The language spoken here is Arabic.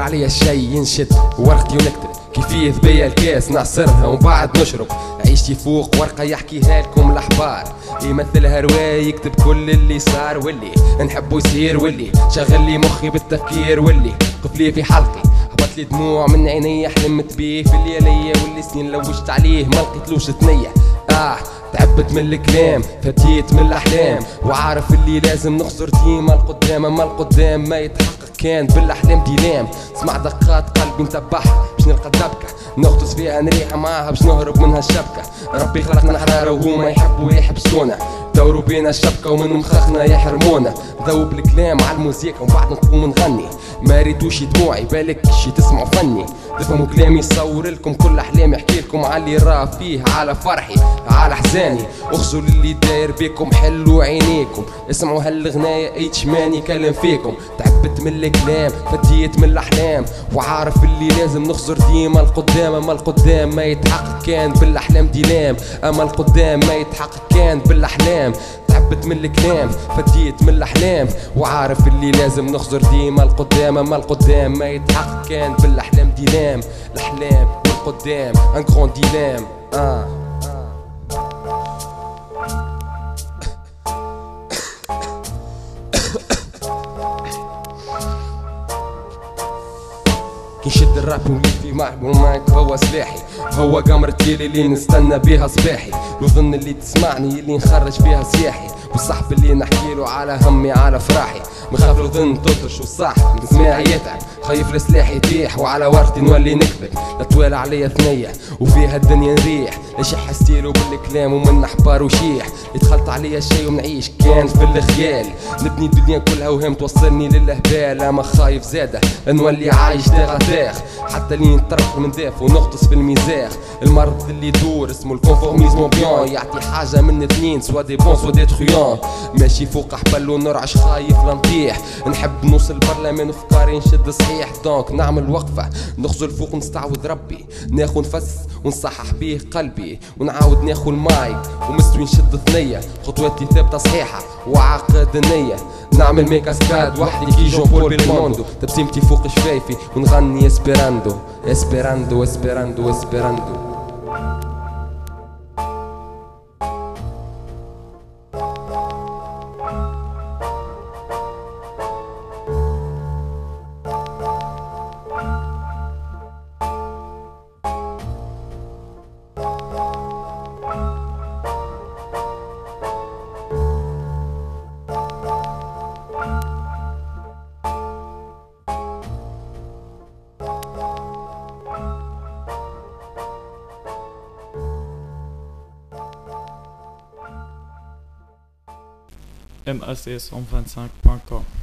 عليا الشي ينشد ورقتي ونكتب كيفية بيا الكاس نعصرها ومن بعد نشرب. عيشتي فوق ورقة يحكيها لكم الأحبار، يمثلها رواية يكتب كل اللي صار واللي نحبه يصير، واللي شغل لي مخي بالتفكير، واللي قفلي في حلقي هبط لي دموع من عيني حلمت بيه في الليالية، واللي سنين لوجت عليه ما لقيتلوش ثنية. تعبت من الكلام فتيت من الأحلام، وعارف اللي لازم نخسر ديما القدام، أما القدام ما يتحقق كان بالاحلام ديلام. سمع دقات قلبي نتبعها باش نلقى الدبكه، نغطس فيها نريح معاها باش نهرب منها الشبكه. ربي خلقنا حراره وهما يحبوا يحبسونا، دوروا بينا الشبكه ومن مخاخنا يحرمونا. ذوب الكلام على الموسيقى ومن بعد نقوم نغني، ما ريتوش دموعي بالك شي تسمعوا فني. تفهموا كلامي يصور لكم كل احلامي، يحكي لكم على اللي راه فيه، على فرحي على حزاني. اخزوا اللي داير بيكم حلوا عينيكم، اسمعوا هالغنايه ايتش مان يكلم فيكم. تعبت من الكلام فديت من الاحلام، وعارف اللي لازم نخزر ديما القدام، اما القدام ما يتحقق كان بالاحلام ديلام، اما القدام ما يتحقق كان بالاحلام. تعبت من الكلام فديت من الاحلام، وعارف اللي لازم نخزر ديما القدام، اما القدام ما يتحقق كان بالاحلام ديلام. الاحلام والقدام ان كرون ديلام. نشد الراب ولي في معك هو سلاحي، هو قمرتي اللي نستنى بيها صباحي. وظن اللي تسمعني اللي نخرج فيها سياحي، والصاحب اللي نحكيله على همي على فرحي. مخاف لو ظن تطرش والصاحب مسماعي يتعب، خايف السلاح يطيح وعلى ورقتي نولي نكذب. لا طوال عليا ثنية وفيها الدنيا نريح، ليش حستيلو بالكلام ومن احبار وشيح. يدخلت عليا الشي ونعيش كان في الخيال، نبني الدنيا كلها وهم توصلني للهبال. اما خايف زاده نولي عايش داغ حتى اللي نطرق من داف ونغطس في الميزاخ. المرض اللي يدور اسمه الكونفورميزم بيان، يعطي حاجه من اثنين سوا دي بون سوا دي تخيان. ماشي فوق حبل ونرعش خايف لنطيح، نحب نوصل برلمان وفكاري نشد صحيح. دونك نعمل وقفه نخزل فوق نستعوذ ربي، ناخذ نفس ونصحح بيه قلبي، ونعاود ناخذ المايك ومستوي نشد ثنيه. خطواتي ثابته صحيحه وعقد النيه، نعمل مي كاسكاد وحدي كي جون بول بالموندو. تبسيمتي فوق شفايفي ونغني اسبيراندو اسبيراندو اسبيراندو اسبيراندو. MAC125.com